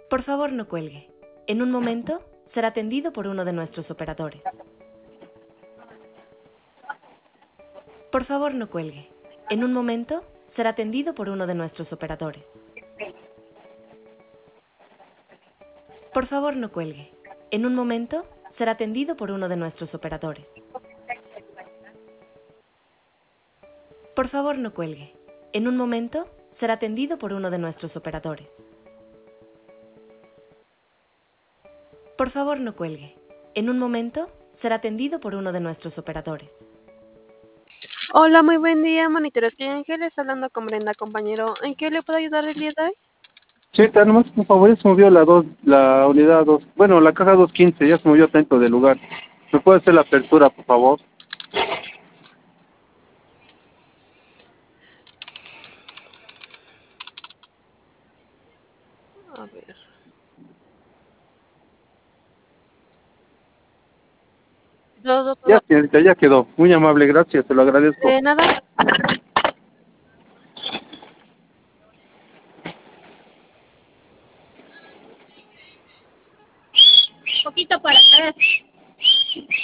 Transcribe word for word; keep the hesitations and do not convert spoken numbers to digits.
Por favor, no cuelgue. En un momento será atendido por uno de nuestros operadores. Por favor, no cuelgue. En un momento será atendido por uno de nuestros operadores. Por favor, no cuelgue. En un momento será atendido por uno de nuestros operadores. Por favor, no cuelgue. En un momento será atendido por uno de nuestros operadores. Por favor, no cuelgue. En un momento será atendido por uno de nuestros operadores. Hola, muy buen día, Monitores Clínica Ángeles, hablando con Brenda, compañero. ¿En qué le puedo ayudar el día de hoy? Sí, nomás por favor, ya se movió la dos, la unidad dos, bueno, la caja doscientos quince, ya se movió dentro del lugar. ¿Me puede hacer la apertura, por favor? A ver. Todo, todo. Ya, señorita, ya quedó. Muy amable, gracias, te lo agradezco. De nada. Poquito para atrás.